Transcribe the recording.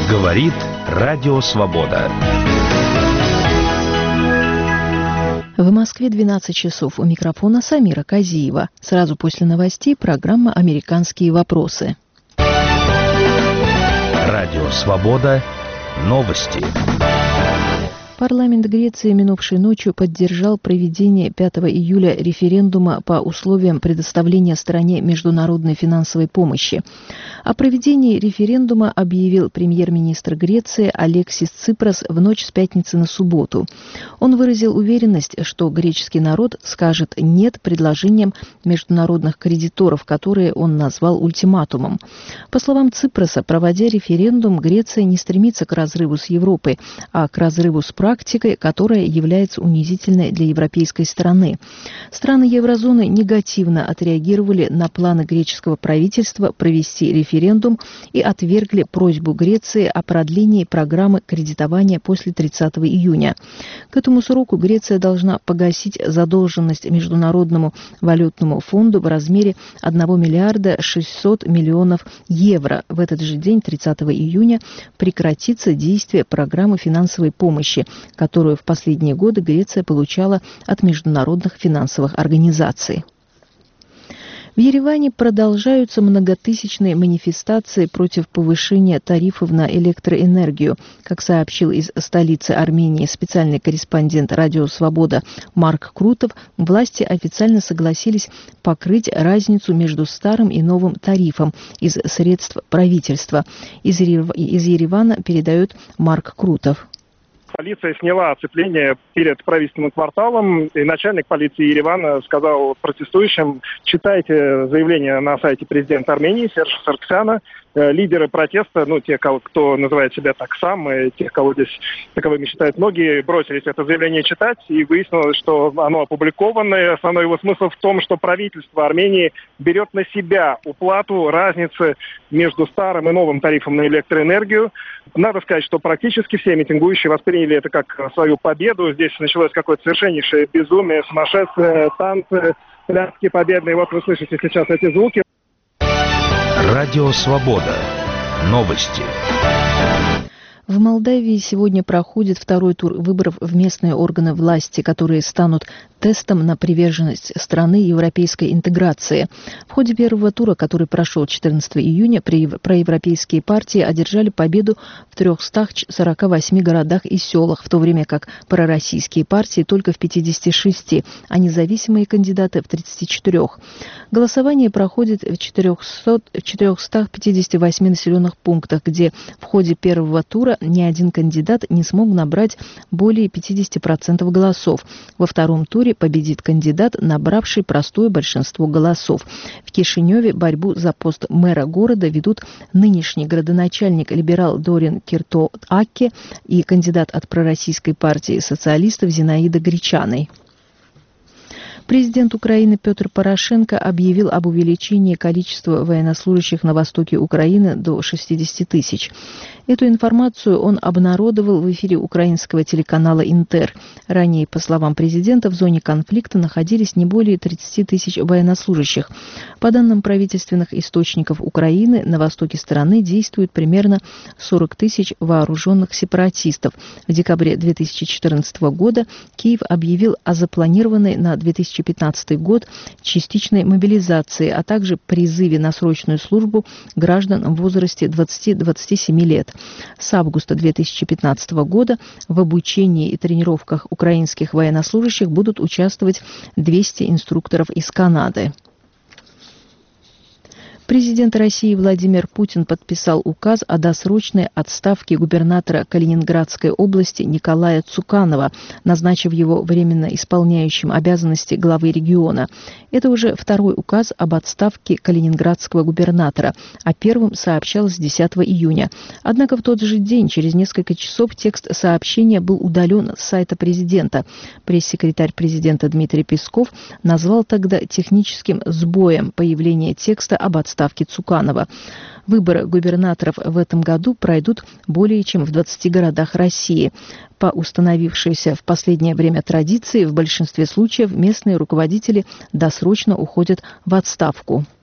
Говорит Радио Свобода. В Москве 12 часов. У микрофона Самира Казиева. Сразу после новостей программа «Американские вопросы». Радио Свобода. Новости. Парламент Греции минувшей ночью поддержал проведение 5 июля референдума по условиям предоставления стране международной финансовой помощи. О проведении референдума объявил премьер-министр Греции Алексис Ципрас в ночь с пятницы на субботу. Он выразил уверенность, что греческий народ скажет «нет» предложениям международных кредиторов, которые он назвал ультиматумом. По словам Ципраса, проводя референдум, Греция не стремится к разрыву с Европой, а к разрыву с практикой, которая является унизительной для европейской страны. Страны еврозоны негативно отреагировали на планы греческого правительства провести референдум и отвергли просьбу Греции о продлении программы кредитования после 30 июня. К этому сроку Греция должна погасить задолженность Международному валютному фонду в размере 1 миллиарда 600 миллионов евро. В этот же день, 30 июня, прекратится действие программы финансовой помощи, которую в последние годы Греция получала от международных финансовых организаций. В Ереване продолжаются многотысячные манифестации против повышения тарифов на электроэнергию. Как сообщил из столицы Армении специальный корреспондент «Радио Свобода» Марк Крутов, власти официально согласились покрыть разницу между старым и новым тарифом из средств правительства. Из Еревана передает Марк Крутов. Полиция сняла оцепление перед правительственным кварталом, и начальник полиции Еревана сказал протестующим: читайте заявление на сайте президента Армении Сержа Саргсяна. Лидеры протеста, те, кто называет себя так сам, и тех, кого здесь таковыми считают многие, бросились это заявление читать, и выяснилось, что оно опубликовано. Основной его смысл в том, что правительство Армении берет на себя уплату разницы между старым и новым тарифом на электроэнергию. Надо сказать, что практически все митингующие восприняли это как свою победу. Здесь началось какое-то совершеннейшее безумие, сумасшествие, танцы, пляски победные. Вот вы слышите сейчас эти звуки. Радио Свобода. Новости. В Молдавии сегодня проходит второй тур выборов в местные органы власти, которые станут тестом на приверженность страны европейской интеграции. В ходе первого тура, который прошел 14 июня, проевропейские партии одержали победу в 348 городах и селах, в то время как пророссийские партии только в 56, а независимые кандидаты в 34. Голосование проходит в 458 населенных пунктах, где в ходе первого тура ни один кандидат не смог набрать более 50% голосов. Во втором туре победит кандидат, набравший простое большинство голосов. В Кишиневе борьбу за пост мэра города ведут нынешний градоначальник либерал Дорин Кирто-Акке и кандидат от пророссийской партии социалистов Зинаида Гречаной. Президент Украины Петр Порошенко объявил об увеличении количества военнослужащих на востоке Украины до 60 тысяч. Эту информацию он обнародовал в эфире украинского телеканала «Интер». Ранее, по словам президента, в зоне конфликта находились не более 30 тысяч военнослужащих. По данным правительственных источников Украины, на востоке страны действует примерно 40 тысяч вооруженных сепаратистов. В декабре 2014 года Киев объявил о запланированной на 2015 год частичной мобилизации, а также призыве на срочную службу граждан в возрасте 20-27 лет. С августа 2015 года в обучении и тренировках украинских военнослужащих будут участвовать 200 инструкторов из Канады. Президент России Владимир Путин подписал указ о досрочной отставке губернатора Калининградской области Николая Цуканова, назначив его временно исполняющим обязанности главы региона. Это уже второй указ об отставке калининградского губернатора, а первым сообщалось 10 июня. Однако в тот же день, через несколько часов, текст сообщения был удален с сайта президента. Пресс-секретарь президента Дмитрий Песков назвал тогда техническим сбоем появление текста об отставке Цуканова. Выборы губернаторов в этом году пройдут более чем в 20 городах России. По установившейся в последнее время традиции, в большинстве случаев местные руководители досрочно уходят в отставку.